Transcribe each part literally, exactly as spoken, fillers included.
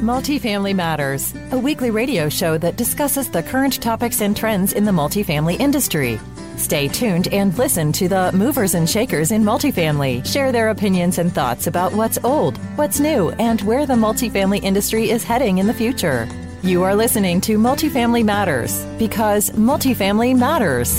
Multifamily Matters, a weekly radio show that discusses the current topics and trends in the multifamily industry. Stay tuned and listen to the movers and shakers in multifamily share their opinions and thoughts about what's old, what's new, and where the multifamily industry is heading in the future. You are listening to Multifamily Matters because multifamily matters.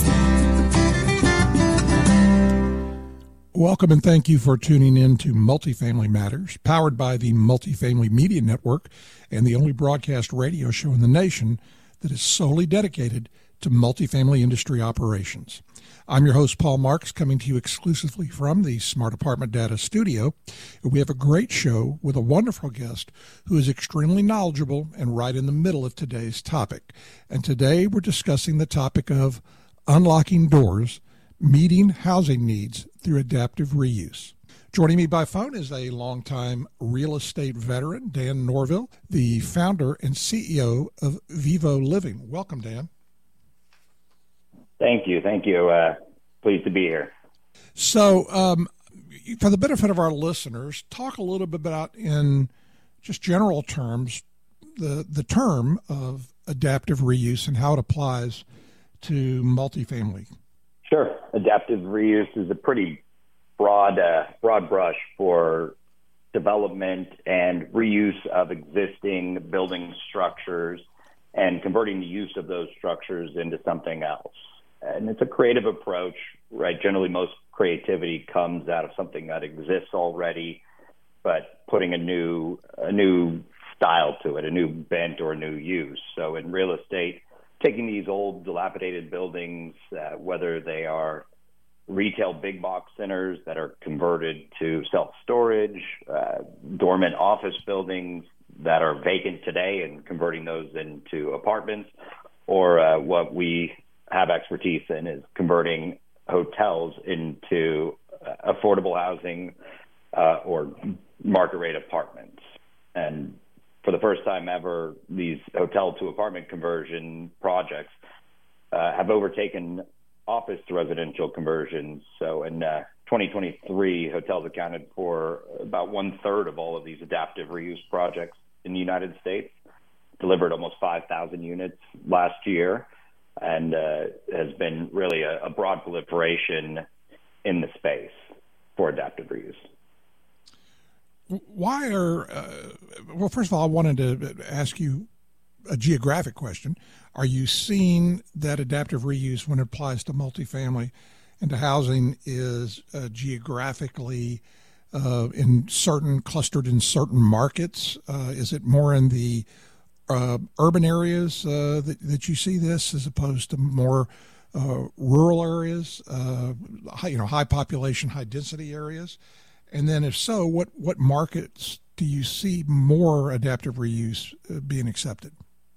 Welcome and thank you for tuning in to Multifamily Matters, powered by the Multifamily Media Network and the only broadcast radio show in the nation that is solely dedicated to multifamily industry operations. I'm your host, Paul Marks, coming to you exclusively from the Smart Apartment Data Studio. We have a great show with a wonderful guest who is extremely knowledgeable and right in the middle of today's topic. And today we're discussing the topic of unlocking doors, meeting housing needs through adaptive reuse. Joining me by phone is a longtime real estate veteran, Dan Norville, the founder and C E O of Vivo Living. Welcome, Dan. Thank you. Thank you. Uh, pleased to be here. So, um, for the benefit of our listeners, talk a little bit about, in just general terms, the, the term of adaptive reuse and how it applies to multifamily. Sure. Adaptive reuse is a pretty broad, uh, broad brush for development and reuse of existing building structures and converting the use of those structures into something else. And it's a creative approach, right? Generally, most creativity comes out of something that exists already, but putting a new, a new style to it, a new bent or a new use. So in real estate, taking these old dilapidated buildings, uh, whether they are retail big box centers that are converted to self-storage, uh, dormant office buildings that are vacant today and converting those into apartments, or uh, what we have expertise in is converting hotels into uh, affordable housing uh, or market rate apartments. And for the first time ever, these hotel to apartment conversion projects uh, have overtaken office to residential conversions. So in uh, twenty twenty-three, hotels accounted for about one third of all of these adaptive reuse projects in the United States, delivered almost five thousand units last year, and uh, has been really a, a broad proliferation in the space for adaptive reuse. Why are, uh, well, first of all, I wanted to ask you a geographic question. Are you seeing that adaptive reuse, when it applies to multifamily and to housing, is uh, geographically uh, in certain, clustered in certain markets? Uh, is it more in the uh, urban areas uh, that, that you see this, as opposed to more uh, rural areas, uh, high, you know, high population, high density areas? And then if so, what, what markets do you see more adaptive reuse uh, being accepted?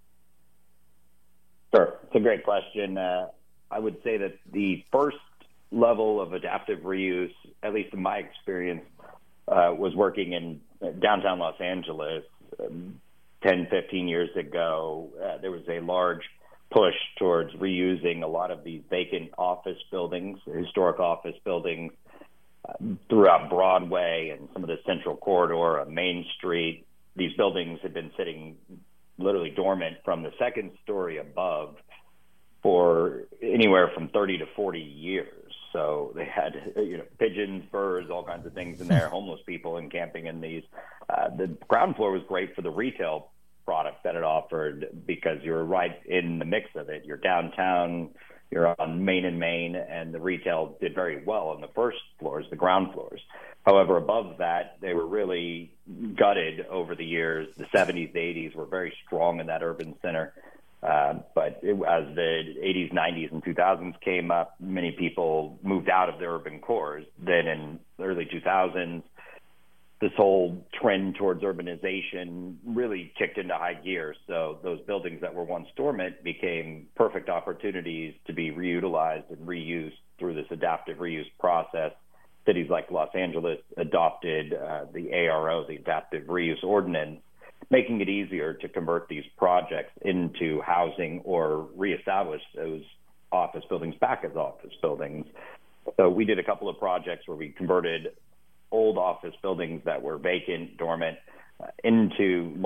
Sure. It's a great question. Uh, I would say that the first level of adaptive reuse, at least in my experience, uh, was working in downtown Los Angeles um, ten, fifteen years ago. Uh, there was a large push towards reusing a lot of these vacant office buildings, historic office buildings, throughout Broadway and some of the central corridor of Main Street. These buildings had been sitting literally dormant from the second story above for anywhere from thirty to forty years. So they had, you know, pigeons, birds, all kinds of things in there, homeless people and camping in these. Uh, the ground floor was great for the retail product that it offered because you're right in the mix of it. You're downtown, you're on Main and Main, and the retail did very well on the first floors, the ground floors. However, above that, they were really gutted over the years. The seventies, the eighties were very strong in that urban center. Uh, but it, as the eighties, nineties, and two thousands came up, many people moved out of the urban cores. Then in the early two thousands, this whole trend towards urbanization really kicked into high gear. So those buildings that were once dormant became perfect opportunities to be reutilized and reused through this adaptive reuse process. Cities like Los Angeles adopted uh, the A R O, the Adaptive Reuse Ordinance, making it easier to convert these projects into housing or reestablish those office buildings back as office buildings. So we did a couple of projects where we converted old office buildings that were vacant, dormant, uh, into loft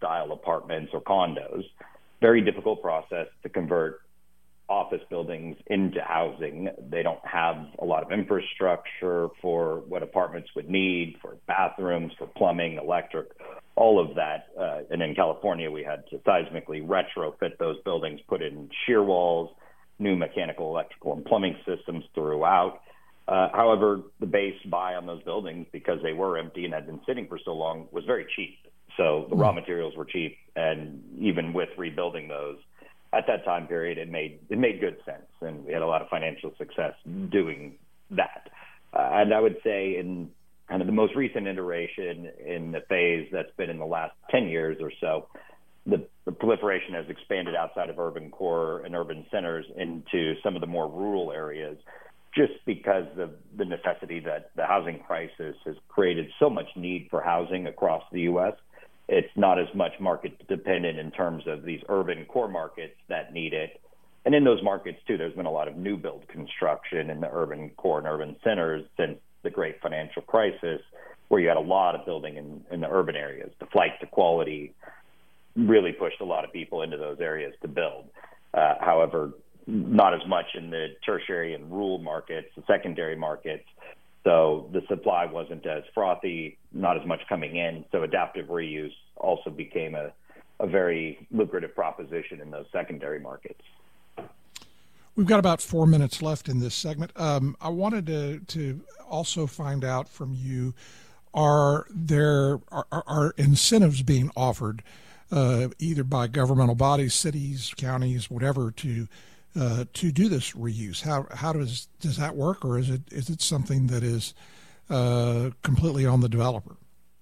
style apartments or condos. Very difficult process to convert office buildings into housing. They don't have a lot of infrastructure for what apartments would need, for bathrooms, for plumbing, electric, all of that. Uh, and in California, we had to seismically retrofit those buildings, put in shear walls, new mechanical, electrical, and plumbing systems throughout. Uh, however, the base buy on those buildings, because they were empty and had been sitting for so long, was very cheap. So the raw materials were cheap, and even with rebuilding those, at that time period, it made it made good sense, and we had a lot of financial success doing that. Uh, and I would say in kind of the most recent iteration in the phase that's been in the last ten years or so, the, the proliferation has expanded outside of urban core and urban centers into some of the more rural areas, just because of the necessity that the housing crisis has created so much need for housing across the U S. It's not as much market dependent in terms of these urban core markets that need it. And in those markets, too, there's been a lot of new build construction in the urban core and urban centers since the great financial crisis, where you had a lot of building in, in the urban areas. The flight to quality really pushed a lot of people into those areas to build. Uh, however, not as much in the tertiary and rural markets, the secondary markets. So the supply wasn't as frothy, not as much coming in. So adaptive reuse also became a, a very lucrative proposition in those secondary markets. We've got about four minutes left in this segment. Um, I wanted to, to also find out from you, are there are, are incentives being offered uh, either by governmental bodies, cities, counties, whatever, to Uh, to do this reuse? How how does does that work, or is it is it something that is uh, completely on the developer?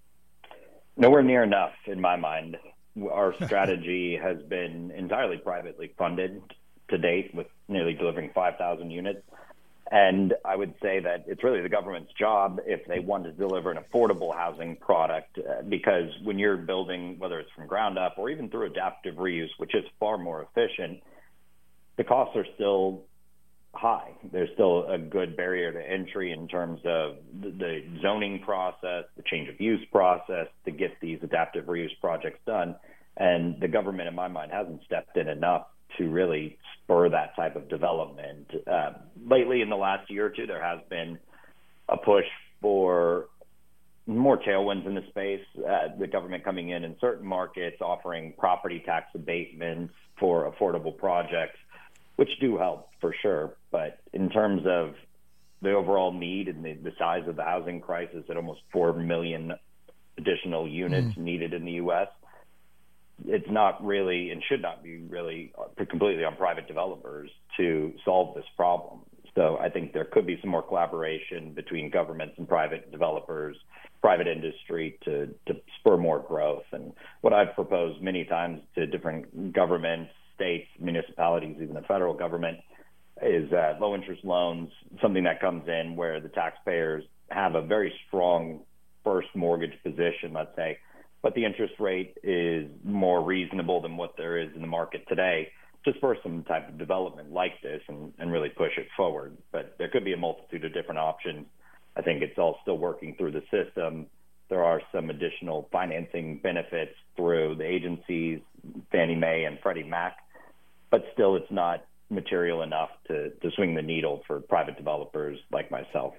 Nowhere near enough, in my mind. Our strategy has been entirely privately funded to date, with nearly delivering five thousand units. And I would say that it's really the government's job, if they want to deliver an affordable housing product, uh, because when you're building, whether it's from ground up or even through adaptive reuse, which is far more efficient, the costs are still high. There's still a good barrier to entry in terms of the zoning process, the change of use process to get these adaptive reuse projects done. And the government, in my mind, hasn't stepped in enough to really spur that type of development. Uh, lately, in the last year or two, there has been a push for more tailwinds in the space, uh, the government coming in in certain markets, offering property tax abatements for affordable projects, which do help for sure. But in terms of the overall need and the, the size of the housing crisis at almost four million additional units mm. needed in the U S, it's not really and should not be really completely on private developers to solve this problem. So I think there could be some more collaboration between governments and private developers, private industry to, to spur more growth. And what I've proposed many times to different governments, states, municipalities, even the federal government, is uh, low interest loans, something that comes in where the taxpayers have a very strong first mortgage position, let's say, but the interest rate is more reasonable than what there is in the market today, to spur some type of development like this and, and really push it forward. But there could be a multitude of different options. I think it's all still working through the system. There are some additional financing benefits through the agencies, Fannie Mae and Freddie Mac, but still it's not material enough to, to swing the needle for private developers like myself.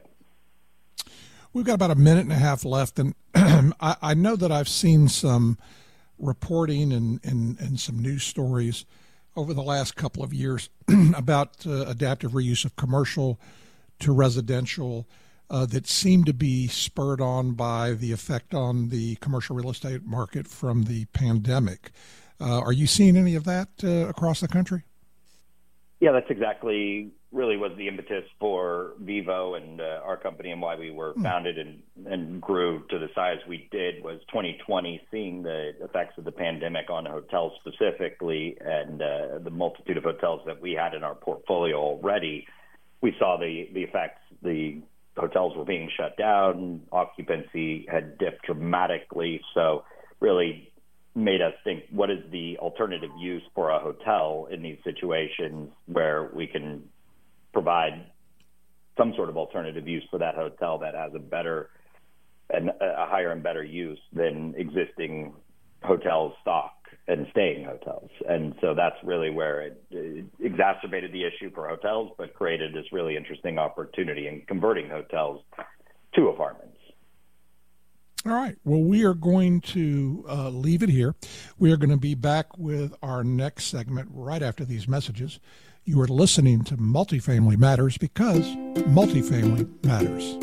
We've got about a minute and a half left, and I, I know that I've seen some reporting and, and, and some news stories over the last couple of years about uh, adaptive reuse of commercial to residential uh, that seem to be spurred on by the effect on the commercial real estate market from the pandemic. Uh, are you seeing any of that uh, across the country? Yeah, that's exactly really was the impetus for Vivo and uh, our company, and why we were founded and, and grew to the size we did, was twenty twenty, seeing the effects of the pandemic on hotels specifically, and uh, the multitude of hotels that we had in our portfolio already. We saw the, the effects. The hotels were being shut down, occupancy had dipped dramatically, so really made us think, what is the alternative use for a hotel in these situations where we can provide some sort of alternative use for that hotel that has a better and a higher and better use than existing hotel stock and staying hotels. And so that's really where it, it exacerbated the issue for hotels, but created this really interesting opportunity in converting hotels to apartments. All right. Well, we are going to uh, leave it here. We are going to be back with our next segment right after these messages. You are listening to Multifamily Matters because multifamily matters.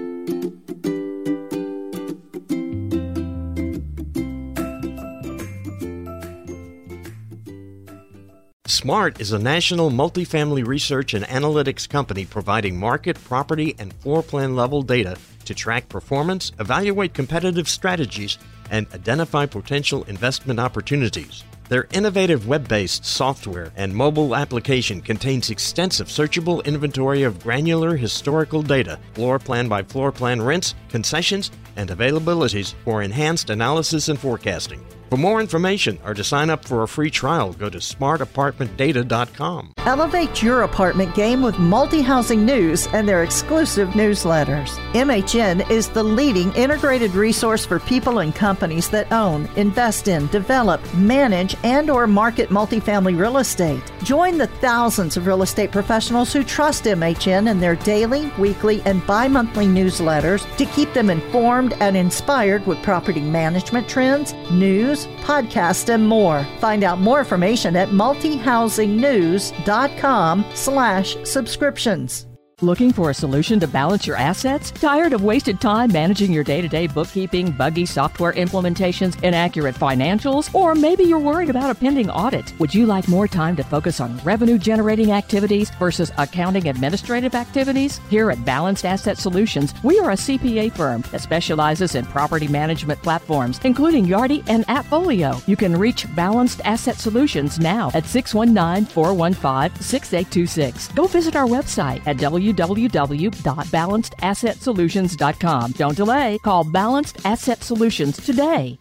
SMART is a national multifamily research and analytics company providing market, property, and floor plan level data to track performance, evaluate competitive strategies, and identify potential investment opportunities. Their innovative web-based software and mobile application contains extensive searchable inventory of granular historical data, floor plan by floor plan rents, concessions, and availabilities for enhanced analysis and forecasting. For more information or to sign up for a free trial, go to smart apartment data dot com. Elevate your apartment game with Multi-Housing News and their exclusive newsletters. M H N is the leading integrated resource for people and companies that own, invest in, develop, manage, and or market multifamily real estate. Join the thousands of real estate professionals who trust M H N in their daily, weekly, and bi-monthly newsletters to keep them informed and inspired with property management trends, news, podcasts, and more. Find out more information at multihousingnews.com slash subscriptions. Looking for a solution to balance your assets? Tired of wasted time managing your day-to-day bookkeeping, buggy software implementations, inaccurate financials? Or maybe you're worried about a pending audit. Would you like more time to focus on revenue-generating activities versus accounting administrative activities? Here at Balanced Asset Solutions, we are a C P A firm that specializes in property management platforms, including Yardi and Appfolio. You can reach Balanced Asset Solutions now at six one nine, four one five, six eight two six. Go visit our website at w w w dot balanced asset solutions dot com. Don't delay. Call Balanced Asset Solutions today.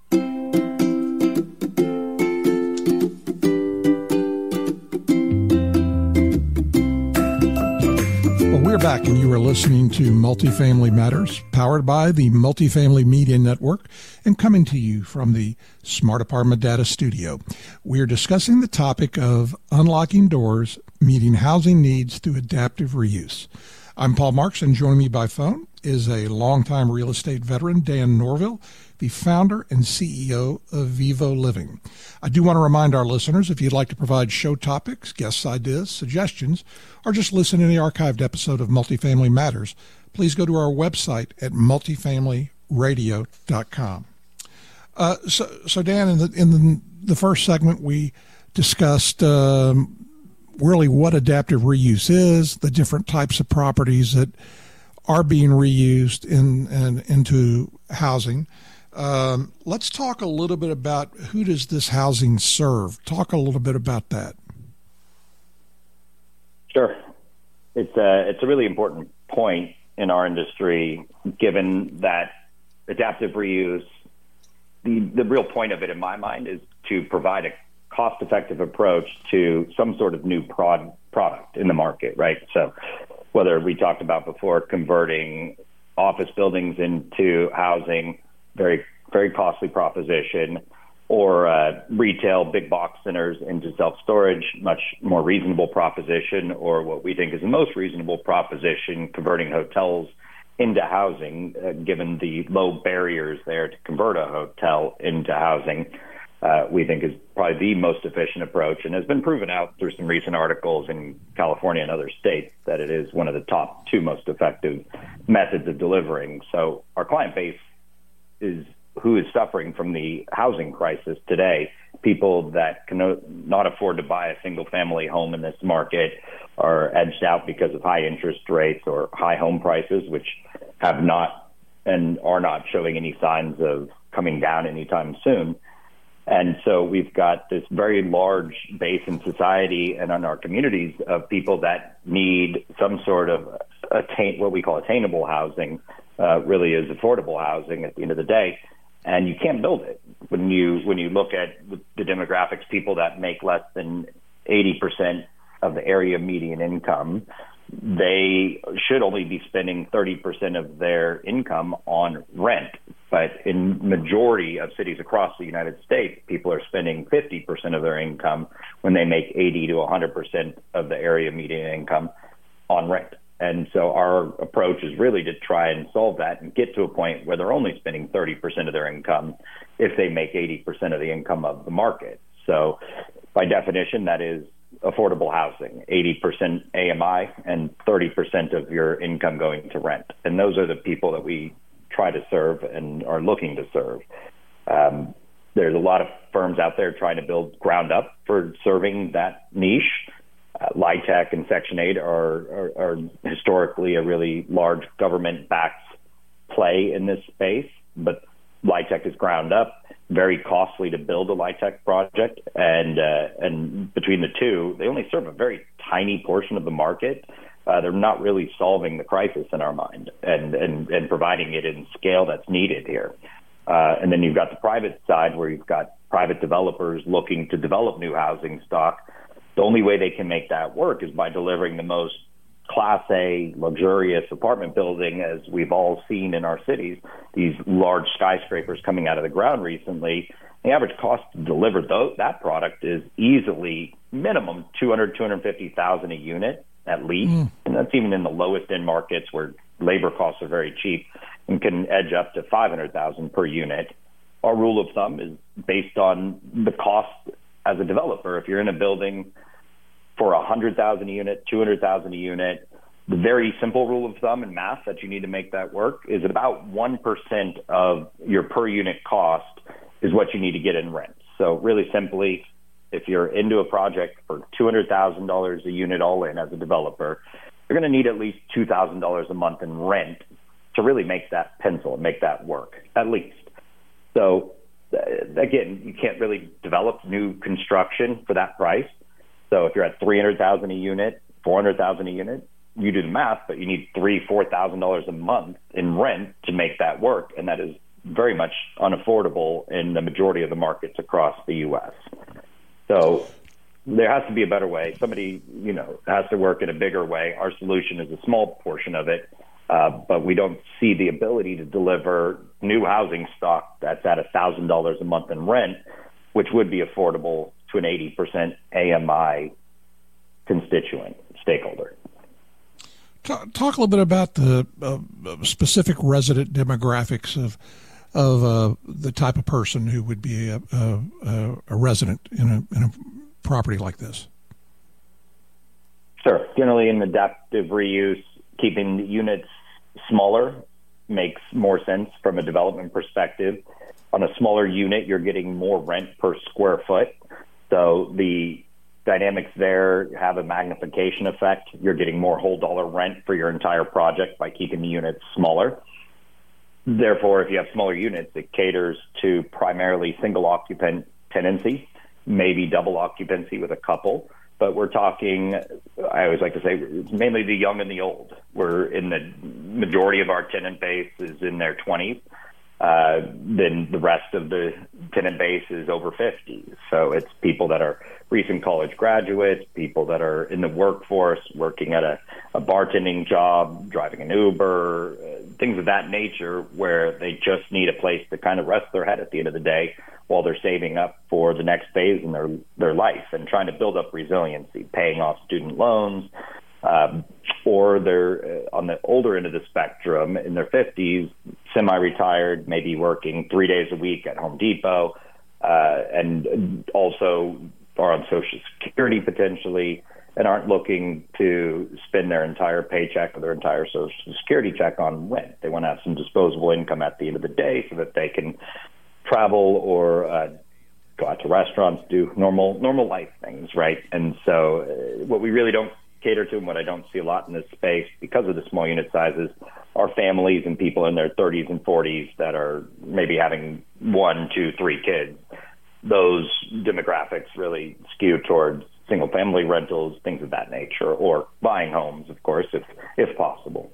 Well, we're back, and you are listening to Multifamily Matters, powered by the Multifamily Media Network and coming to you from the Smart Apartment Data Studio. We are discussing the topic of unlocking doors, meeting housing needs through adaptive reuse. I'm Paul Marks, and joining me by phone is a longtime real estate veteran, Dan Norville, the founder and C E O of Vivo Living. I do want to remind our listeners, if you'd like to provide show topics, guest ideas, suggestions, or just listen to the archived episode of Multifamily Matters, please go to our website at multifamily radio dot com. Uh, so, so Dan, in the in the, the first segment, we discussed um, really what adaptive reuse is, the different types of properties that are being reused in, in into housing. Um, let's talk a little bit about who does this housing serve. Talk a little bit about that. Sure. It's a, it's a really important point in our industry, given that adaptive reuse, the, the real point of it in my mind is to provide a cost-effective approach to some sort of new prod, product in the market, right? So whether we talked about before converting office buildings into housing, very, very costly proposition, or uh, retail big box centers into self-storage, much more reasonable proposition, or what we think is the most reasonable proposition, converting hotels into housing, uh, given the low barriers there to convert a hotel into housing. Uh, we think is probably the most efficient approach, and has been proven out through some recent articles in California and other states that it is one of the top two most effective methods of delivering. So our client base is who is suffering from the housing crisis today. People that cannot afford to buy a single family home in this market are edged out because of high interest rates or high home prices, which have not and are not showing any signs of coming down anytime soon. And so we've got this very large base in society and in our communities of people that need some sort of attain, what we call attainable housing, uh, really is affordable housing at the end of the day. And you can't build it. When you when you look at the demographics, people that make less than eighty percent of the area median income, they should only be spending thirty percent of their income on rent But in majority of cities across the United States, people are spending fifty percent of their income when they make eighty to one hundred percent of the area median income on rent. And so our approach is really to try and solve that and get to a point where they're only spending thirty percent of their income if they make eighty percent of the income of the market. So by definition, that is affordable housing, eighty percent A M I and thirty percent of your income going to rent. And those are the people that we try to serve and are looking to serve. Um, there's a lot of firms out there trying to build ground up for serving that niche. Uh, LIHTC and Section eight are, are, are historically a really large government-backed play in this space, but LIHTC is ground up, very costly to build a LIHTC project, and uh, and between the two, they only serve a very tiny portion of the market. Uh, they're not really solving the crisis in our mind and, and, and providing it in scale that's needed here. Uh, and then you've got the private side where you've got private developers looking to develop new housing stock. The only way they can make that work is by delivering the most Class A luxurious apartment building, as we've all seen in our cities, these large skyscrapers coming out of the ground recently. The average cost to deliver those, that product is easily minimum two hundred thousand dollars, two hundred fifty thousand dollars a unit at least. Mm. And that's even in the lowest end markets where labor costs are very cheap and can edge up to five hundred thousand dollars per unit. Our rule of thumb is based on the cost as a developer. If you're in a building for one hundred thousand dollars a unit, two hundred thousand dollars a unit, the very simple rule of thumb and math that you need to make that work is about one percent of your per unit cost is what you need to get in rent. So really simply, if you're into a project for two hundred thousand dollars a unit all in as a developer, you're going to need at least two thousand dollars a month in rent to really make that pencil and make that work, at least. So uh, again, you can't really develop new construction for that price. So if you're at three hundred thousand dollars a unit, four hundred thousand dollars a unit, you do the math, but you need three thousand dollars, four thousand dollars a month in rent to make that work. And that is very much unaffordable in the majority of the markets across the U S. So there has to be a better way. Somebody, you know, has to work in a bigger way. Our solution is a small portion of it, uh, but we don't see the ability to deliver new housing stock that's at one thousand dollars a month in rent, which would be affordable to an eighty percent A M I constituent stakeholder. Talk, talk a little bit about the uh, specific resident demographics of of uh, the type of person who would be a, a, a resident in a, in a property like this. Sure. Generally, in adaptive reuse, keeping units smaller makes more sense from a development perspective. On a smaller unit, you're getting more rent per square foot. So the dynamics there have a magnification effect. You're getting more whole dollar rent for your entire project by keeping the units smaller. Therefore, if you have smaller units, it caters to primarily single occupant tenancy, maybe double occupancy with a couple. But we're talking, I always like to say, it's mainly the young and the old. We're in the majority of our tenant base is in their twenties. Uh, then the rest of the tenant base is over fifty. So it's people that are recent college graduates, people that are in the workforce, working at a, a bartending job, driving an Uber, uh, things of that nature, where they just need a place to kind of rest their head at the end of the day while they're saving up for the next phase in their, their life and trying to build up resiliency, paying off student loans, um, or they're uh, on the older end of the spectrum in their fifties, semi-retired, maybe working three days a week at Home Depot, uh, and also are on Social Security potentially and aren't looking to spend their entire paycheck or their entire Social Security check on rent. They want to have some disposable income at the end of the day so that they can travel or uh, go out to restaurants, do normal normal life things, right? And so uh, what we really don't cater to and what I don't see a lot in this space because of the small unit sizes are families and people in their thirties and forties that are maybe having one, two, three kids. Those demographics really skew towards single family rentals, things of that nature, or buying homes, of course, if if possible.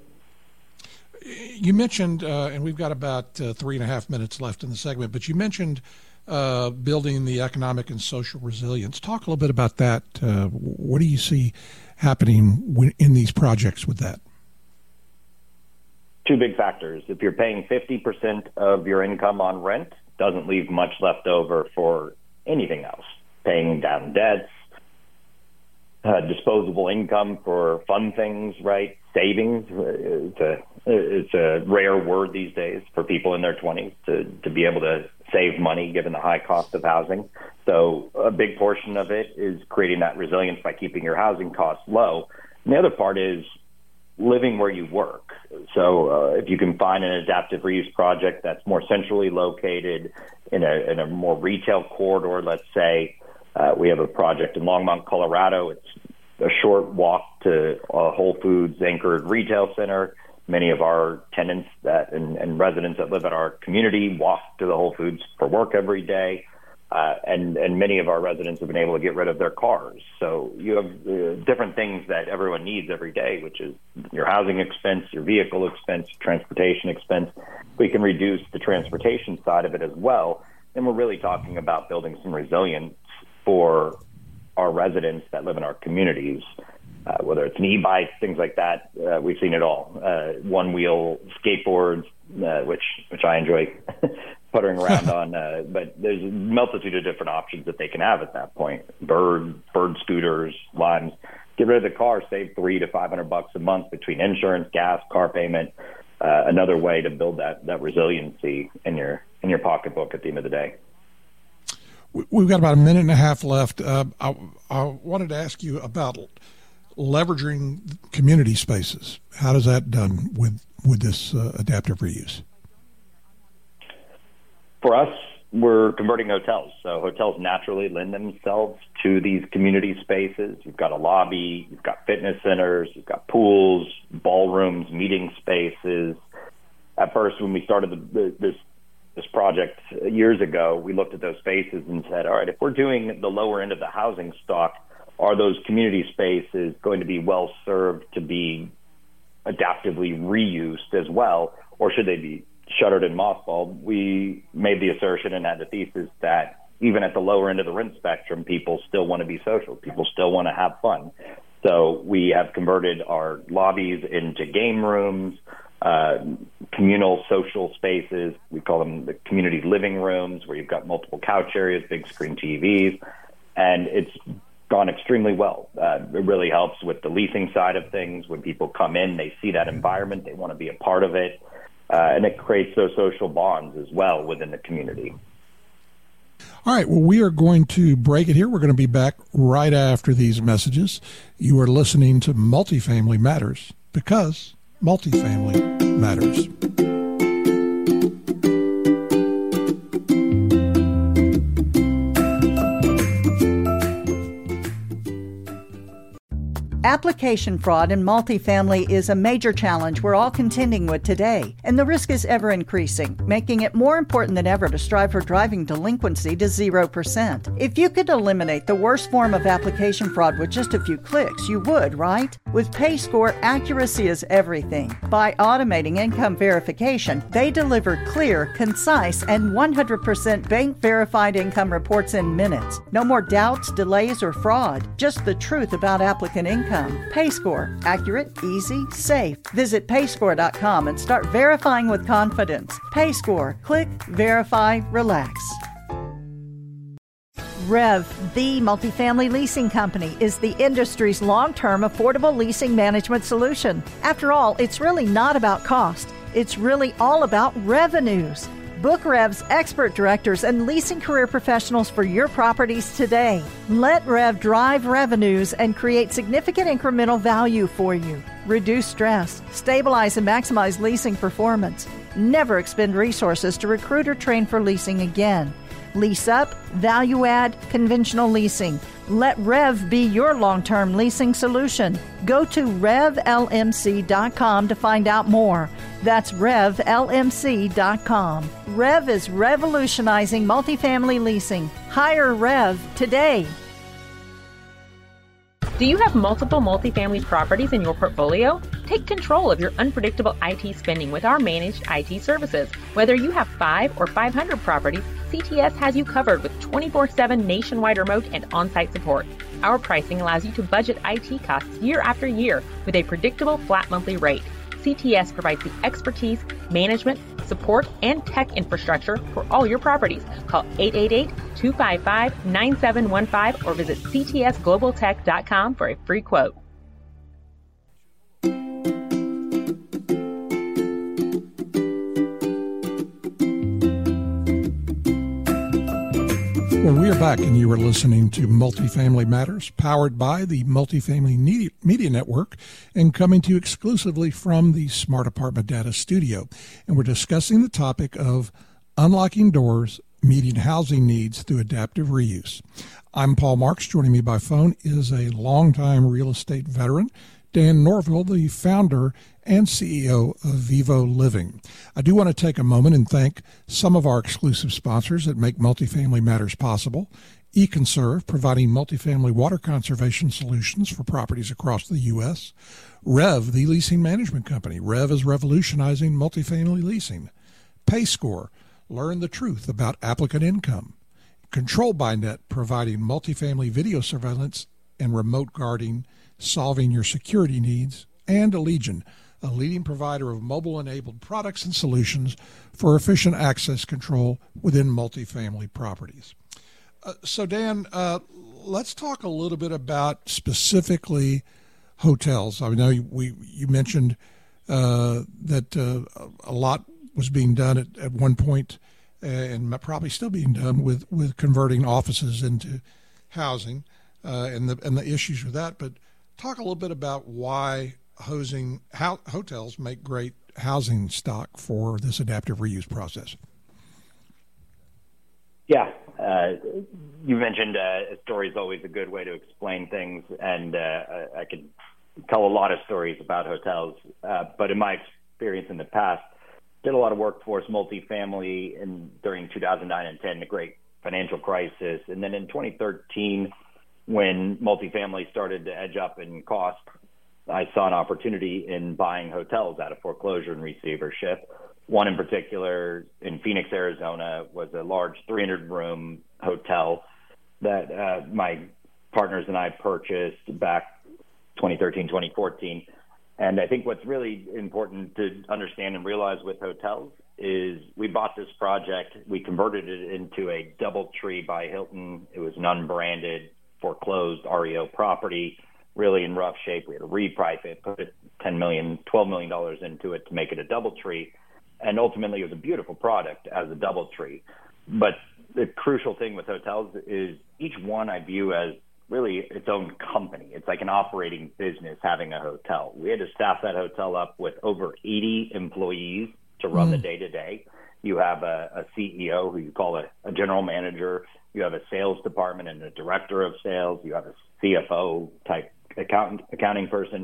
You mentioned, uh, and we've got about uh, three and a half minutes left in the segment, but you mentioned uh, building the economic and social resilience. Talk a little bit about that. Uh, what do you see happening in these projects with that? two big factors. If you're paying fifty percent of your income on rent, doesn't leave much left over for anything else. Paying down debts, uh, disposable income for fun things, right? Savings. It's a, it's a rare word these days for people in their twenties to, to be able to save money given the high cost of housing. So a big portion of it is creating that resilience by keeping your housing costs low. And the other part is living where you work. So uh, if you can find an adaptive reuse project that's more centrally located in a, in a more retail corridor, let's say, uh, we have a project in Longmont, Colorado. It's a short walk to a Whole Foods anchored retail center. Many of our tenants that and, and residents that live in our community walk to the Whole Foods for work every day. Uh, and, and many of our residents have been able to get rid of their cars. So you have uh, different things that everyone needs every day, which is your housing expense, your vehicle expense, transportation expense. We can reduce the transportation side of it as well. And we're really talking about building some resilience for our residents that live in our communities, uh, whether it's an e-bike, things like that. Uh, we've seen it all. Uh, one-wheel skateboards, uh, which which I enjoy puttering around on. Uh, but there's a multitude of different options that they can have at that point. Bird, bird scooters, limes. Get rid of the car, save three to five hundred bucks a month between insurance, gas, car payment. Uh, another way to build that that resiliency in your in your pocketbook at the end of the day. We've got about a minute and a half left. Uh, I, I wanted to ask you about leveraging community spaces. How does that done with with this uh, adaptive reuse? For us, we're converting hotels. So hotels naturally lend themselves to these community spaces. You've got a lobby, you've got fitness centers, you've got pools, ballrooms, meeting spaces. At first, when we started the, the, this this project years ago, we looked at those spaces and said, all right, if we're doing the lower end of the housing stock, are those community spaces going to be well served to be adaptively reused as well, or should they be shuttered and mothballed? We made the assertion and had the thesis that even at the lower end of the rent spectrum, people still want to be social. People still want to have fun. So we have converted our lobbies into game rooms, uh, communal social spaces. We call them the community living rooms, where you've got multiple couch areas, big screen T Vs, and it's gone extremely well. Uh, it really helps with the leasing side of things. When people come in, they see that environment, they want to be a part of it. Uh, and it creates those social bonds as well within the community. All right. Well, we are going to break it here. We're going to be back right after these messages. You are listening to Multifamily Matters, because multifamily matters. Application fraud in multifamily is a major challenge we're all contending with today, and the risk is ever increasing, making it more important than ever to strive for driving delinquency to zero percent. If you could eliminate the worst form of application fraud with just a few clicks, you would, right? With PayScore, accuracy is everything. By automating income verification, they deliver clear, concise, and one hundred percent bank-verified income reports in minutes. No more doubts, delays, or fraud, just the truth about applicant income. PayScore. Accurate, easy, safe. Visit payscore dot com and start verifying with confidence. PayScore. Click, verify, relax. Rev, the multifamily leasing company, is the industry's long-term affordable leasing management solution. After all, it's really not about cost. It's really all about revenues. Book Rev's expert directors and leasing career professionals for your properties today. Let Rev drive revenues and create significant incremental value for you. Reduce stress, stabilize and maximize leasing performance. Never expend resources to recruit or train for leasing again. Lease up, value add, conventional leasing. Let Rev be your long-term leasing solution. Go to rev l m c dot com to find out more. That's rev l m c dot com. Rev is revolutionizing multifamily leasing. Hire Rev today. Do you have multiple multifamily properties in your portfolio? Take control of your unpredictable I T spending with our managed I T services. Whether you have five or five hundred properties, C T S has you covered with twenty-four seven nationwide remote and on-site support. Our pricing allows you to budget I T costs year after year with a predictable flat monthly rate. C T S provides the expertise, management, support, and tech infrastructure for all your properties. Call eight eight eight, two five five, nine seven one five or visit c t s global tech dot com for a free quote. Well, we are back, and you are listening to Multifamily Matters, powered by the Multifamily Media Network and coming to you exclusively from the Smart Apartment Data Studio. And we're discussing the topic of unlocking doors, meeting housing needs through adaptive reuse. I'm Paul Marks. Joining me by phone is a longtime real estate veteran, Dan Norville, the founder and C E O of Vivo Living. I do want to take a moment and thank some of our exclusive sponsors that make Multifamily Matters possible. eConserve, providing multifamily water conservation solutions for properties across the U S. Rev, the leasing management company. Rev is revolutionizing multifamily leasing. PayScore, learn the truth about applicant income. Control by Net, providing multifamily video surveillance and remote guarding, solving your security needs. And Allegion, a leading provider of mobile-enabled products and solutions for efficient access control within multifamily properties. Uh, so, Dan, uh, let's talk a little bit about specifically hotels. I know we you mentioned uh, that uh, a lot was being done at, at one point and probably still being done with, with converting offices into housing uh, and the and the issues with that. But talk a little bit about why Hosing, how, hotels make great housing stock for this adaptive reuse process. Yeah, uh, you mentioned uh, a story is always a good way to explain things, and uh, I could tell a lot of stories about hotels. Uh, but in my experience in the past, did a lot of workforce multifamily in, during two thousand nine and ten, the great financial crisis, and then in twenty thirteen, when multifamily started to edge up in cost, I saw an opportunity in buying hotels out of foreclosure and receivership. One in particular in Phoenix, Arizona, was a large three hundred room hotel that uh, my partners and I purchased back twenty thirteen, twenty fourteen. And I think what's really important to understand and realize with hotels is we bought this project, we converted it into a DoubleTree by Hilton. It was an unbranded, foreclosed R E O property, really in rough shape. We had to reprice it, put ten million dollars, twelve million dollars into it to make it a DoubleTree. And ultimately, it was a beautiful product as a DoubleTree. But the crucial thing with hotels is each one I view as really its own company. It's like an operating business having a hotel. We had to staff that hotel up with over eighty employees to run mm. the day-to-day. You have a, a C E O who you call a, a general manager. You have a sales department and a director of sales. You have a C F O type accountant, accounting person.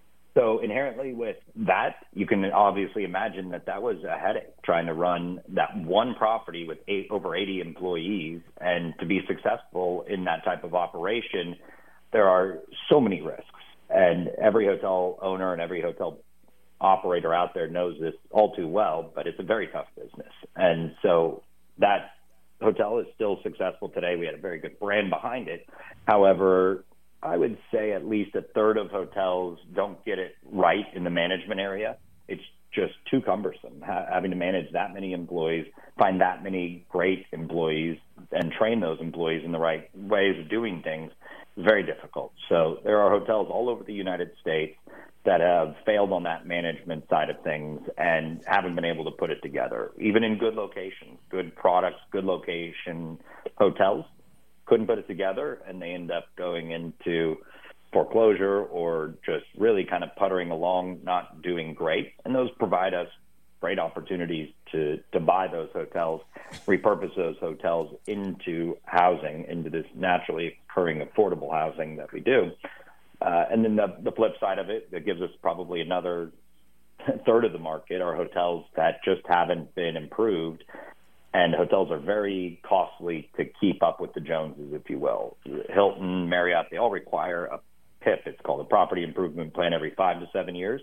So inherently with that, you can obviously imagine that that was a headache trying to run that one property with eight, over eighty employees. And to be successful in that type of operation, there are so many risks. And every hotel owner and every hotel operator out there knows this all too well, but it's a very tough business. And so that hotel is still successful today. We had a very good brand behind it. However, I would say at least a third of hotels don't get it right in the management area. It's just too cumbersome ha- having to manage that many employees, find that many great employees, and train those employees in the right ways of doing things. It's very difficult. So there are hotels all over the United States that have failed on that management side of things and haven't been able to put it together, even in good locations, good products, good location hotels. Couldn't put it together, and they end up going into foreclosure or just really kind of puttering along, not doing great. And those provide us great opportunities to, to buy those hotels, repurpose those hotels into housing, into this naturally occurring affordable housing that we do. Uh, and then the, the flip side of it, that gives us probably another third of the market are hotels that just haven't been improved. And hotels are very costly to keep up with the Joneses, if you will. Hilton, Marriott, they all require a P I P. It's called a Property Improvement Plan every five to seven years.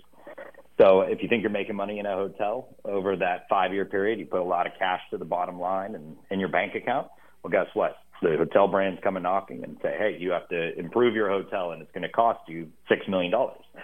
So if you think you're making money in a hotel over that five-year period, you put a lot of cash to the bottom line and in your bank account, well, guess what? The hotel brands come and knocking and say, hey, you have to improve your hotel, and it's going to cost you six million dollars.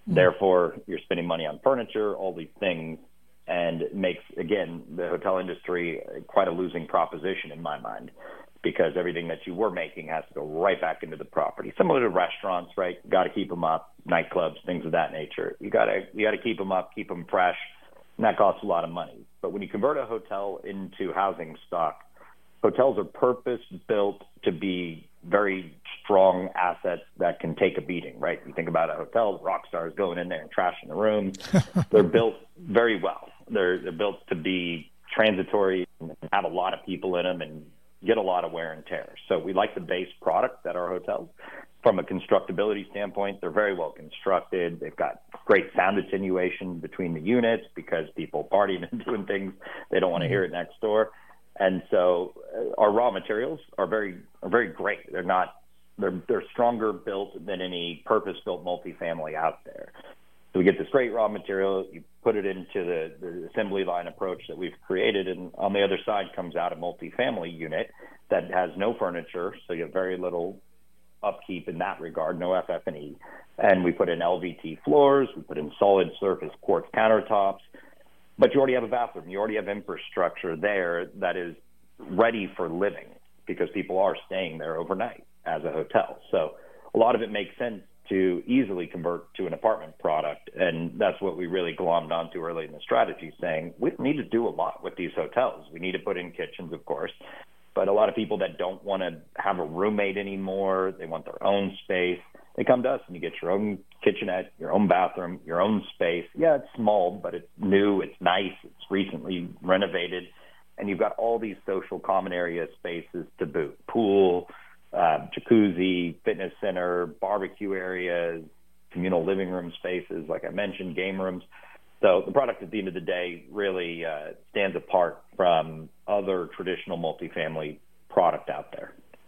Mm. Therefore, you're spending money on furniture, all these things, and it makes, again, the hotel industry quite a losing proposition in my mind, because everything that you were making has to go right back into the property. Similar to restaurants, right? You got to keep them up, nightclubs, things of that nature. You got to you got to keep them up, keep them fresh, and that costs a lot of money. But when you convert a hotel into housing stock, hotels are purpose-built to be very strong assets that can take a beating, right? You think about a hotel, rock stars going in there and trashing the room. They're built very well. They're, they're built to be transitory and have a lot of people in them and get a lot of wear and tear. So we like the base product at our hotels. From a constructability standpoint, they're very well constructed. They've got great sound attenuation between the units because people partying and doing things, they don't want to hear it next door. And so uh, our raw materials are very are very great. They're not they're they're stronger built than any purpose-built multifamily out there. So we get this great raw material, you put it into the, the assembly line approach that we've created, and on the other side comes out a multifamily unit that has no furniture, so you have very little upkeep in that regard, no F F and E. And we put in L V T floors, we put in solid surface quartz countertops, but you already have a bathroom. You already have infrastructure there that is ready for living because people are staying there overnight as a hotel. So a lot of it makes sense to easily convert to an apartment product. And that's what we really glommed onto early in the strategy, saying we don't need to do a lot with these hotels. We need to put in kitchens, of course, but a lot of people that don't want to have a roommate anymore, they want their own space, they come to us and you get your own kitchenette, your own bathroom, your own space. Yeah, it's small, but it's new, it's nice, it's recently renovated, and you've got all these social common area spaces to boot. Pool, uh, jacuzzi, fitness center, barbecue areas, communal living room spaces, like I mentioned, game rooms. So the product at the end of the day really uh, stands apart from other traditional multifamily product out there.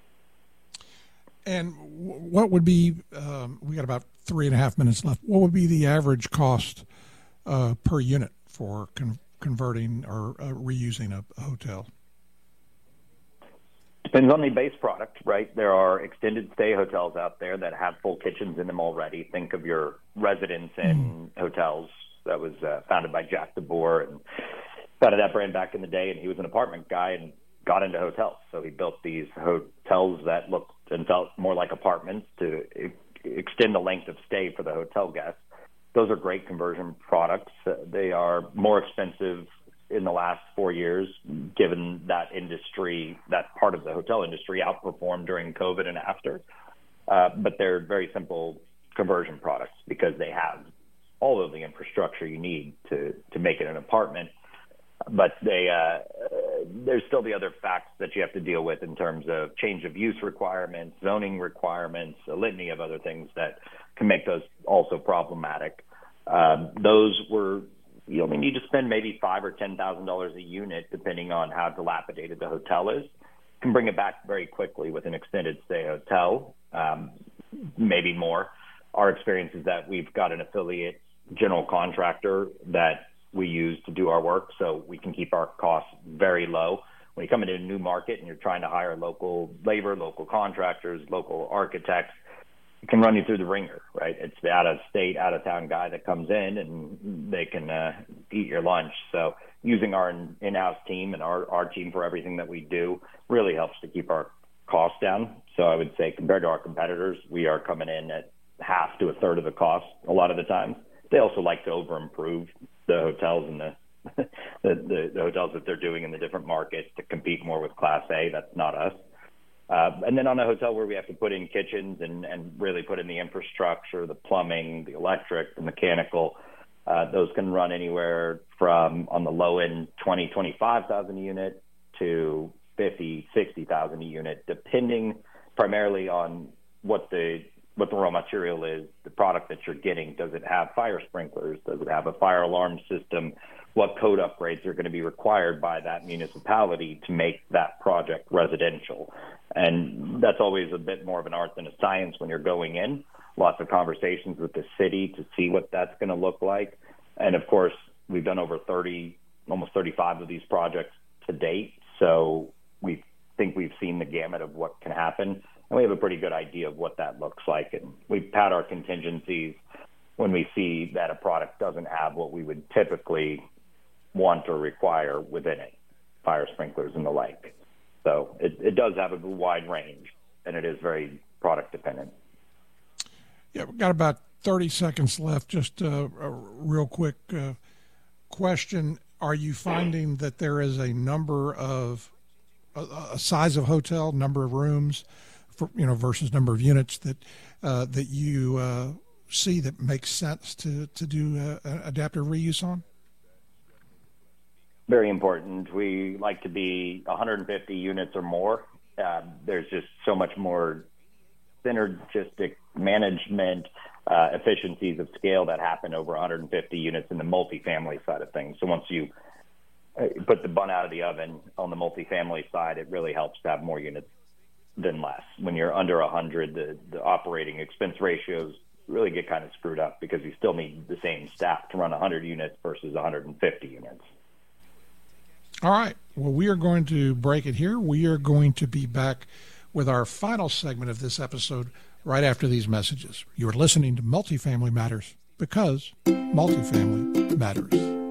And what would be, um, we got about three and a half minutes left, what would be the average cost uh, per unit for con- converting or uh, reusing a, a hotel? Depends on the base product, right? There are extended stay hotels out there that have full kitchens in them already. Think of your Residence Inn mm. hotels. That was uh, founded by Jack DeBoer and founded that brand back in the day. And he was an apartment guy and got into hotels. So he built these hotels that looked and felt more like apartments to e- extend the length of stay for the hotel guests. Those are great conversion products. Uh, they are more expensive in the last four years, given that industry, that part of the hotel industry outperformed during COVID and after. Uh, but they're very simple conversion products because they have all of the infrastructure you need to, to make it an apartment. But they, uh, there's still the other facts that you have to deal with in terms of change of use requirements, zoning requirements, a litany of other things that can make those also problematic. Um, those were, you only need to spend maybe five or ten thousand dollars a unit, depending on how dilapidated the hotel is. You can bring it back very quickly with an extended stay hotel, um, maybe more. Our experience is that we've got an affiliate general contractor that we use to do our work, so we can keep our costs very low. When you come into a new market and you're trying to hire local labor, local contractors, local architects, it can run you through the ringer, right? It's the out-of-state, out-of-town guy that comes in and they can uh, eat your lunch. So using our in-house team and our, our team for everything that we do really helps to keep our costs down. So I would say compared to our competitors, we are coming in at half to a third of the cost a lot of the time. They also like to over-improve the hotels and the, the, the, the hotels that they're doing in the different markets to compete more with Class A. That's not us. Uh, and then on a hotel where we have to put in kitchens and, and really put in the infrastructure, the plumbing, the electric, the mechanical, uh, those can run anywhere from, on the low end, twenty, twenty-five thousand a unit to fifty, sixty thousand a unit, depending primarily on what the what the raw material is, the product that you're getting. Does it have fire sprinklers? Does it have a fire alarm system? What code upgrades are going to be required by that municipality to make that project residential? And that's always a bit more of an art than a science when you're going in. Lots of conversations with the city to see what that's going to look like. And of course, we've done over thirty, almost thirty-five of these projects to date. So we think we've seen the gamut of what can happen. And we have a pretty good idea of what that looks like. And we pad our contingencies when we see that a product doesn't have what we would typically want or require within it, fire sprinklers and the like. So it, it does have a wide range, and it is very product dependent. Yeah, we've got about thirty seconds left. Just uh, a real quick uh, question. Are you finding that there is a number of, a, a size of hotel, number of rooms, for, you know, versus number of units that uh, that you uh, see that makes sense to, to do uh, adaptive reuse on? Very important. We like to be one hundred fifty units or more. Uh, there's just so much more synergistic management uh, efficiencies of scale that happen over one hundred fifty units in the multifamily side of things. So once you uh, put the bun out of the oven on the multifamily side, it really helps to have more units than less. When you're under one hundred, the, the operating expense ratios really get kind of screwed up because you still need the same staff to run one hundred units versus one hundred fifty units. All right. Well, we are going to break it here. We are going to be back with our final segment of this episode right after these messages. You are listening to Multifamily Matters because multifamily matters.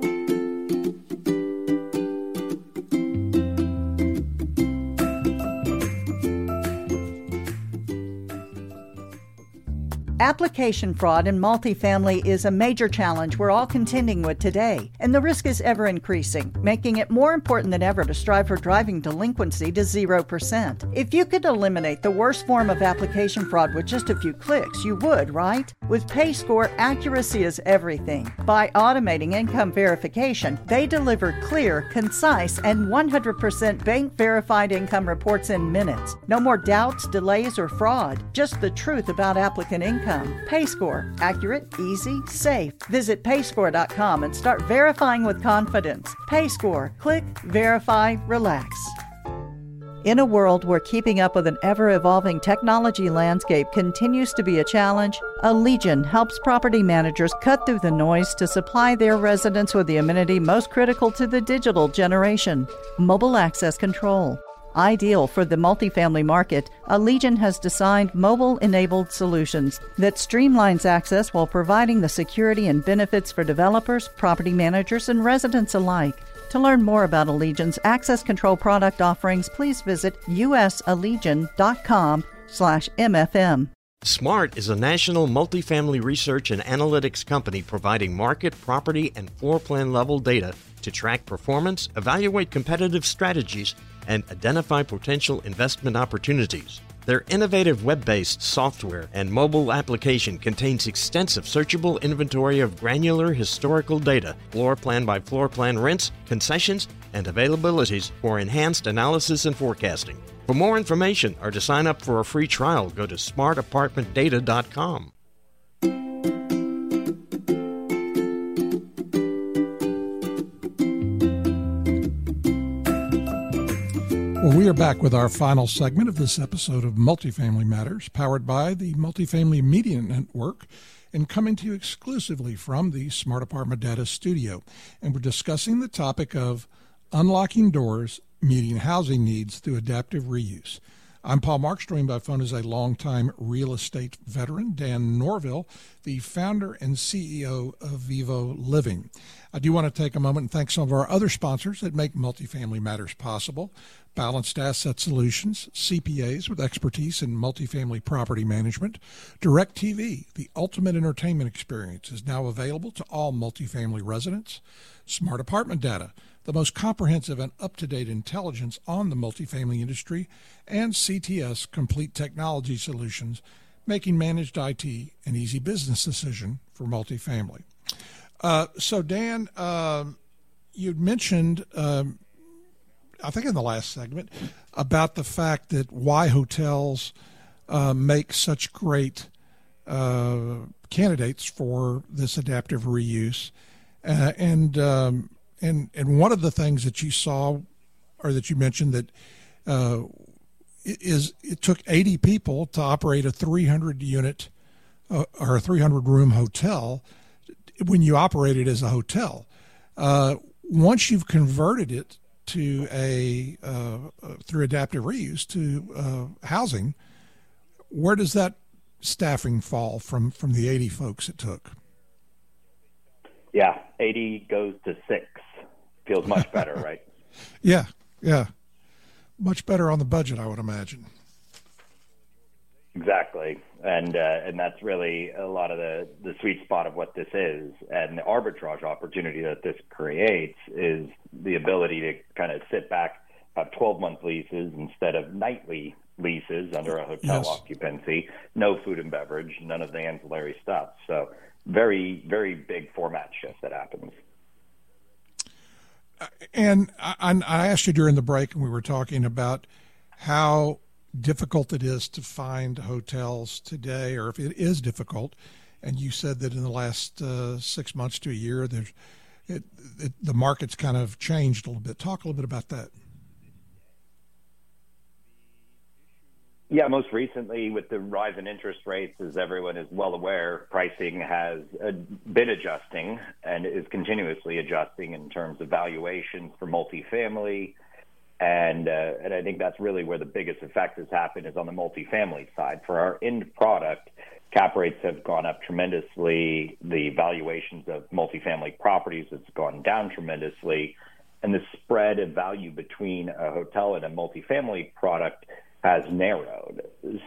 Application fraud in multifamily is a major challenge we're all contending with today, and the risk is ever increasing, making it more important than ever to strive for driving delinquency to zero percent. If you could eliminate the worst form of application fraud with just a few clicks, you would, right? With PayScore, accuracy is everything. By automating income verification, they deliver clear, concise, and one hundred percent bank-verified income reports in minutes. No more doubts, delays, or fraud, just the truth about applicant income. PayScore. Accurate, easy, safe. Visit payscore dot com and start verifying with confidence. PayScore. Click, verify, relax. In a world where keeping up with an ever-evolving technology landscape continues to be a challenge, Allegion helps property managers cut through the noise to supply their residents with the amenity most critical to the digital generation: mobile access control. Ideal for the multifamily market, Allegion has designed mobile-enabled solutions that streamlines access while providing the security and benefits for developers, property managers, and residents alike. To learn more about Allegion's access control product offerings, please visit usallegion.com slash MFM. SMART is a national multifamily research and analytics company providing market, property, and floor plan level data to track performance, evaluate competitive strategies, and identify potential investment opportunities. Their innovative web-based software and mobile application contains extensive searchable inventory of granular historical data, floor plan by floor plan rents, concessions, and availabilities for enhanced analysis and forecasting. For more information or to sign up for a free trial, go to smart apartment data dot com. Well, we are back with our final segment of this episode of Multifamily Matters, powered by the Multifamily Media Network and coming to you exclusively from the Smart Apartment Data studio. And we're discussing the topic of unlocking doors, meeting housing needs through adaptive reuse. I'm Paul Marks, joined by phone as a longtime real estate veteran, Dan Norville, the founder and C E O of Vivo Living. I do want to take a moment and thank some of our other sponsors that make Multifamily Matters possible. Balanced Asset Solutions, C P As with expertise in multifamily property management. DirecTV, the ultimate entertainment experience, is now available to all multifamily residents. Smart Apartment Data, the most comprehensive and up-to-date intelligence on the multifamily industry. And C T S, Complete Technology Solutions, making managed I T an easy business decision for multifamily. Uh, so, Dan, um, you'd mentioned... Um, I think in the last segment, about the fact that why hotels uh, make such great uh, candidates for this adaptive reuse. Uh, and, um, and, and one of the things that you saw, or that you mentioned, that uh, is it took eighty people to operate a three hundred unit uh, or a three hundred room hotel when you operate it as a hotel. Uh, once you've converted it to a uh, through adaptive reuse to uh, housing, where does that staffing fall from from the eighty folks it took? Yeah, eighty goes to six. Feels much better, right? Yeah, yeah. Much better on the budget, I would imagine. Exactly. And uh, and that's really a lot of the, the sweet spot of what this is. And the arbitrage opportunity that this creates is the ability to kind of sit back, have twelve-month leases instead of nightly leases under a hotel Yes. occupancy, no food and beverage, none of the ancillary stuff. So very, very big format shift that happens. And I, I asked you during the break, and we were talking about how difficult it is to find hotels today, or if it is difficult. And you said that in the last uh, six months to a year, there's it, it, the market's kind of changed a little bit. Talk a little bit about that. Yeah, most recently with the rise in interest rates, as everyone is well aware, pricing has uh, been adjusting and is continuously adjusting in terms of valuations for multifamily. And uh, and I think that's really where the biggest effect has happened is on the multifamily side. For our end product, cap rates have gone up tremendously. The valuations of multifamily properties has gone down tremendously. And the spread of value between a hotel and a multifamily product has narrowed.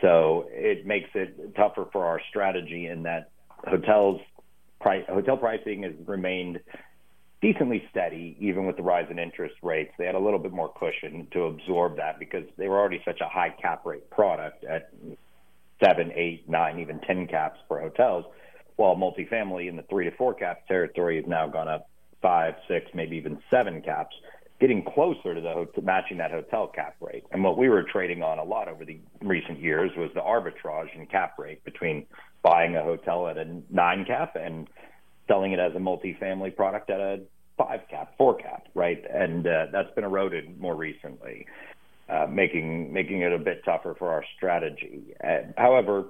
So it makes it tougher for our strategy in that hotels price, hotel pricing has remained decently steady, even with the rise in interest rates. They had a little bit more cushion to absorb that because they were already such a high cap rate product at seven, eight, nine, even ten caps for hotels, while multifamily in the three to four cap territory has now gone up five, six, maybe even seven caps, getting closer to the hotel, matching that hotel cap rate. And what we were trading on a lot over the recent years was the arbitrage in cap rate between buying a hotel at a nine cap and selling it as a multifamily product at a five cap, four cap, right? And uh, that's been eroded more recently, uh, making making it a bit tougher for our strategy. Uh, however,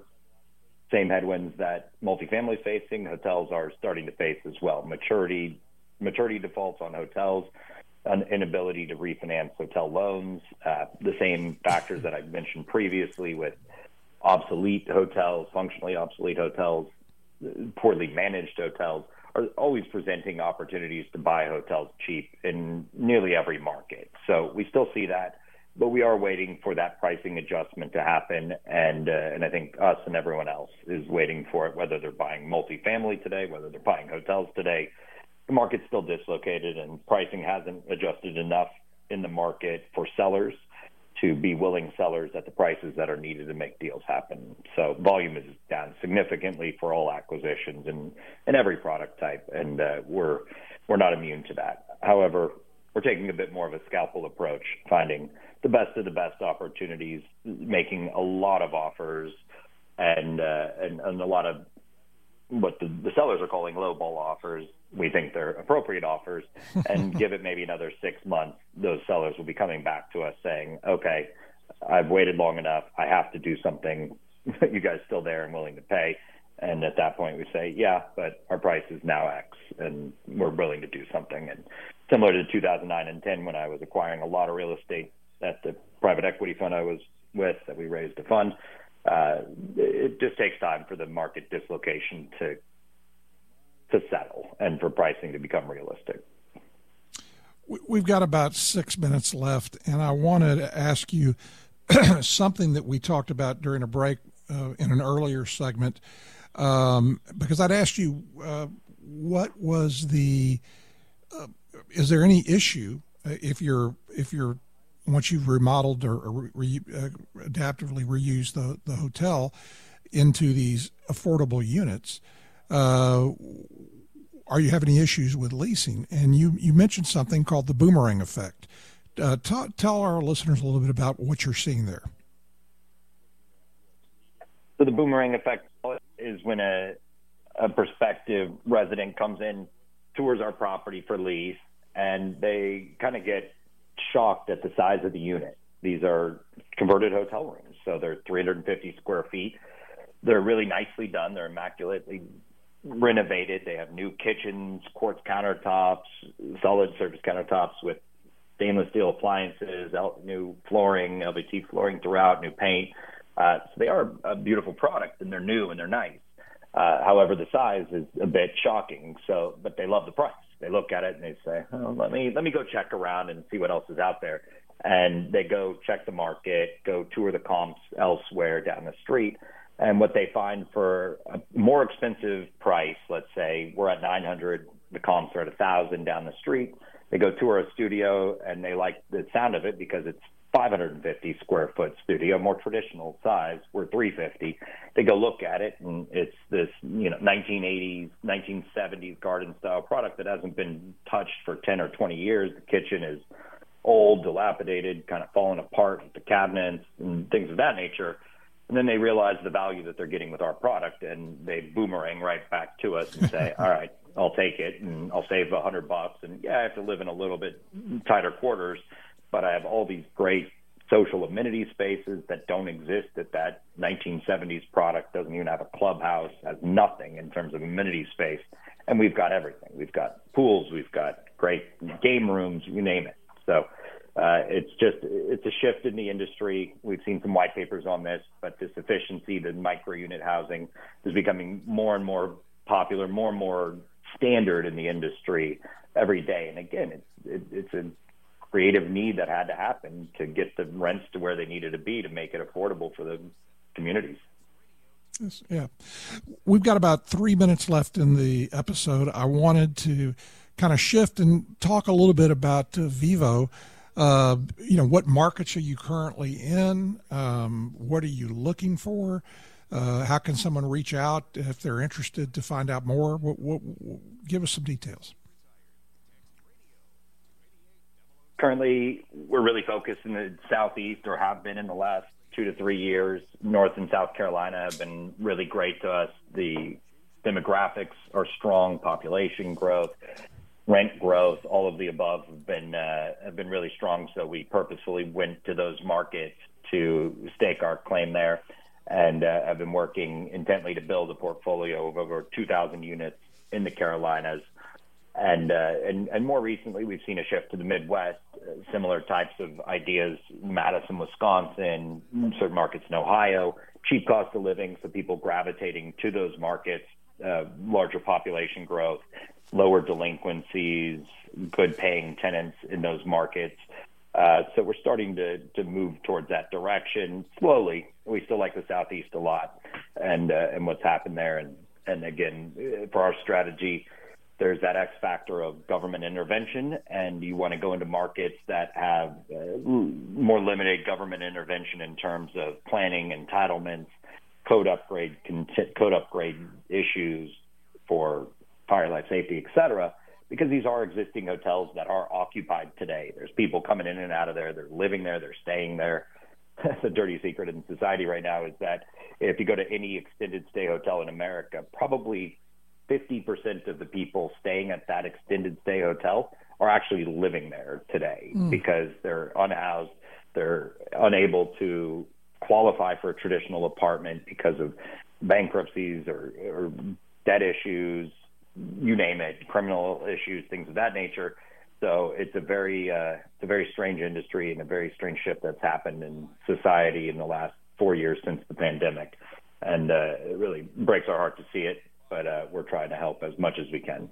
same headwinds that multifamily is facing, hotels are starting to face as well. Maturity, maturity defaults on hotels, an inability to refinance hotel loans, uh, the same factors that I mentioned previously with obsolete hotels, functionally obsolete hotels, poorly managed hotels, are always presenting opportunities to buy hotels cheap in nearly every market. So we still see that, but we are waiting for that pricing adjustment to happen. And uh, and I think us and everyone else is waiting for it, whether they're buying multifamily today, whether they're buying hotels today. The market's still dislocated and pricing hasn't adjusted enough in the market for sellers to be willing sellers at the prices that are needed to make deals happen. So volume is down significantly for all acquisitions and, and every product type, and uh, we're we're not immune to that. However, we're taking a bit more of a scalpel approach, finding the best of the best opportunities, making a lot of offers, and uh, and, and a lot of what the, the sellers are calling lowball offers. We think they're appropriate offers, and give it maybe another six months, those sellers will be coming back to us saying, okay, I've waited long enough. I have to do something. You guys still there and willing to pay? And at that point we say, yeah, but our price is now X and we're willing to do something. And similar to two thousand nine and ten, when I was acquiring a lot of real estate at the private equity fund I was with, that we raised a fund, uh, it just takes time for the market dislocation to to settle and for pricing to become realistic. We've got about six minutes left, and I wanted to ask you something that we talked about during a break uh, in an earlier segment, um, because I'd asked you uh, what was the uh, is there any issue uh, if you're if you're once you've remodeled or, or re, uh, adaptively reused the, the hotel into these affordable units, uh, are you having any issues with leasing? And you, you mentioned something called the boomerang effect. Uh, t- tell our listeners a little bit about what you're seeing there. So the boomerang effect is when a, a prospective resident comes in, tours our property for lease, and they kind of get shocked at the size of the unit. These are converted hotel rooms, so they're three hundred fifty square feet. They're really nicely done. They're immaculately renovated. They have new kitchens, quartz countertops, solid surface countertops with stainless steel appliances, new flooring, L V T flooring throughout, new paint. Uh, so they are a beautiful product, and they're new and they're nice. Uh, however, the size is a bit shocking. So, but they love the price. They look at it and they say, oh, let me let me go check around and see what else is out there. And they go check the market, go tour the comps elsewhere down the street. And what they find for a more expensive price, let's say we're at nine hundred, the comps are at one thousand down the street. They go tour a studio and they like the sound of it because it's five hundred fifty square foot studio, more traditional size. We're three fifty. They go look at it, and it's this, you know, nineteen eighties, nineteen seventies garden style product that hasn't been touched for ten or twenty years. The kitchen is old, dilapidated, kind of falling apart with the cabinets and things of that nature. And then they realize the value that they're getting with our product, and they boomerang right back to us and say, all right, I'll take it, and I'll save a hundred bucks. And yeah, I have to live in a little bit tighter quarters, but I have all these great social amenity spaces that don't exist at that nineteen seventies product. Doesn't even have a clubhouse, has nothing in terms of amenity space. And we've got everything. We've got pools, we've got great game rooms, you name it. So uh, it's just, it's a shift in the industry. We've seen some white papers on this, but this efficiency, the micro unit housing is becoming more and more popular, more and more standard in the industry every day. And again, it's, it, it's a creative need that had to happen to get the rents to where they needed to be to make it affordable for the communities. Yes, yeah. We've got about three minutes left in the episode. I wanted to kind of shift and talk a little bit about uh, Vivo. Uh, you know, what markets are you currently in? Um, what are you looking for? Uh, how can someone reach out if they're interested to find out more? What, what, what, give us some details. Currently, we're really focused in the Southeast, or have been in the last two to three years. North and South Carolina have been really great to us. The demographics are strong, population growth, rent growth, all of the above have been uh, have been really strong. So we purposefully went to those markets to stake our claim there, and uh, have been working intently to build a portfolio of over two thousand units in the Carolinas. And, uh, and and more recently, we've seen a shift to the Midwest, uh, similar types of ideas, Madison, Wisconsin, certain markets in Ohio, cheap cost of living, so people gravitating to those markets, uh, larger population growth, lower delinquencies, good paying tenants in those markets. Uh, so we're starting to, to move towards that direction slowly. We still like the Southeast a lot, and uh, and what's happened there. And, and again, for our strategy, there's that X factor of government intervention, and you want to go into markets that have uh, more limited government intervention in terms of planning, entitlements, code upgrade, code upgrade issues for fire, life safety, et cetera, because these are existing hotels that are occupied today. There's people coming in and out of there. They're living there. They're staying there. The dirty secret in society right now is that if you go to any extended stay hotel in America, probably fifty percent of the people staying at that extended stay hotel are actually living there today mm. because they're unhoused. They're unable to qualify for a traditional apartment because of bankruptcies or, or debt issues, you name it, criminal issues, things of that nature. So it's a very, uh, it's a very strange industry and a very strange shift that's happened in society in the last four years since the pandemic. And uh, it really breaks our heart to see it. But uh, we're trying to help as much as we can.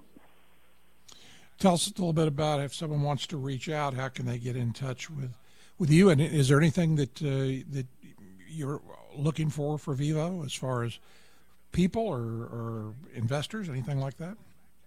Tell us a little bit about if someone wants to reach out, how can they get in touch with, with you? And is there anything that uh, that you're looking for for Vivo as far as people or, or investors, anything like that?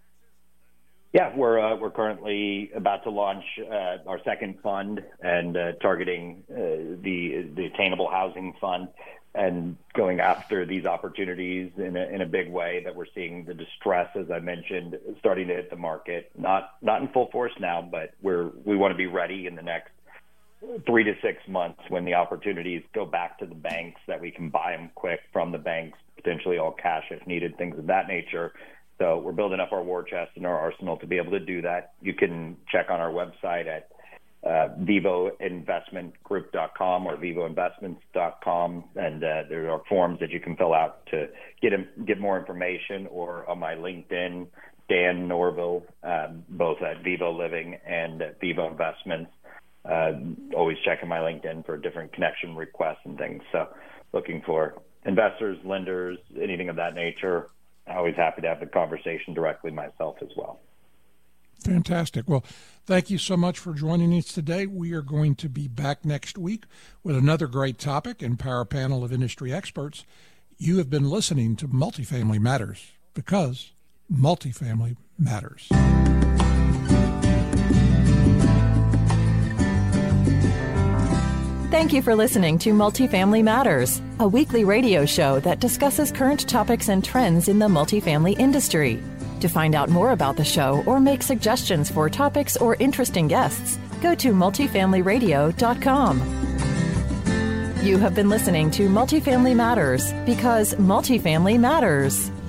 Yeah, we're uh, we're currently about to launch uh, our second fund and uh, targeting uh, the the Attainable Housing Fund, and going after these opportunities in a, in a big way that we're seeing the distress, as I mentioned, starting to hit the market. Not not in full force now, but we're we want to be ready in the next three to six months when the opportunities go back to the banks, that we can buy them quick from the banks, potentially all cash if needed, things of that nature. So we're building up our war chest and our arsenal to be able to do that. You can check on our website at uh, vivo investment group dot com or vivo investments dot com, and uh, there are forms that you can fill out to get get more information, or on my LinkedIn, Dan Norville, um, both at Vivo Living and at Vivo Investments. Uh, always checking my LinkedIn for different connection requests and things. So looking for investors, lenders, anything of that nature. always happy to have the conversation directly myself as well. Fantastic. Well, thank you so much for joining us today. We are going to be back next week with another great topic and power panel of industry experts. You have been listening to Multifamily Matters, because multifamily matters. Thank you for listening to Multifamily Matters, a weekly radio show that discusses current topics and trends in the multifamily industry. To find out more about the show or make suggestions for topics or interesting guests, go to multifamily radio dot com. You have been listening to Multifamily Matters, because multifamily matters.